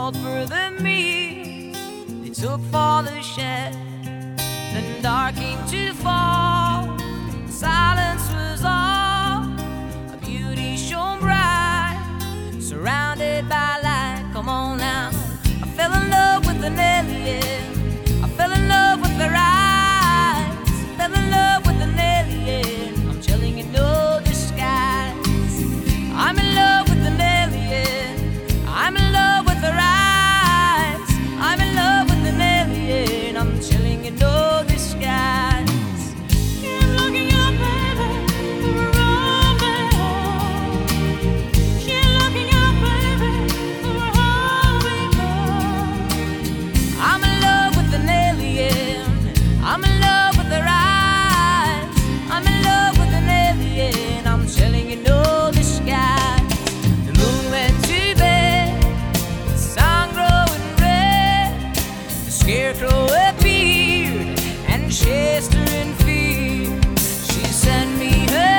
called for the meat, they took for the shed. Then dark came to fall, silence was all. A beauty shone bright, surrounded by light. Come on now, I fell in love with an alien. I fell in love with her eyes. I fell in love with an alien. I'm telling you, no disguise. I'm in love with an alien. I'm in love with her eyes. I'm in love with an alien. I'm telling you, no disguise. Keep looking up, baby, we're rolling home. Keep looking up, baby, we're rolling home. I'm in love with an alien. I'm in love with her eyes. I'm in love with an alien. I'm telling you, no disguise. The moon went to bed, the sun growing red. The scarecrow appeared and chased her in fear. She sent me her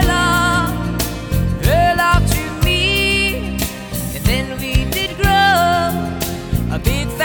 love to me, and then we did grow a big family.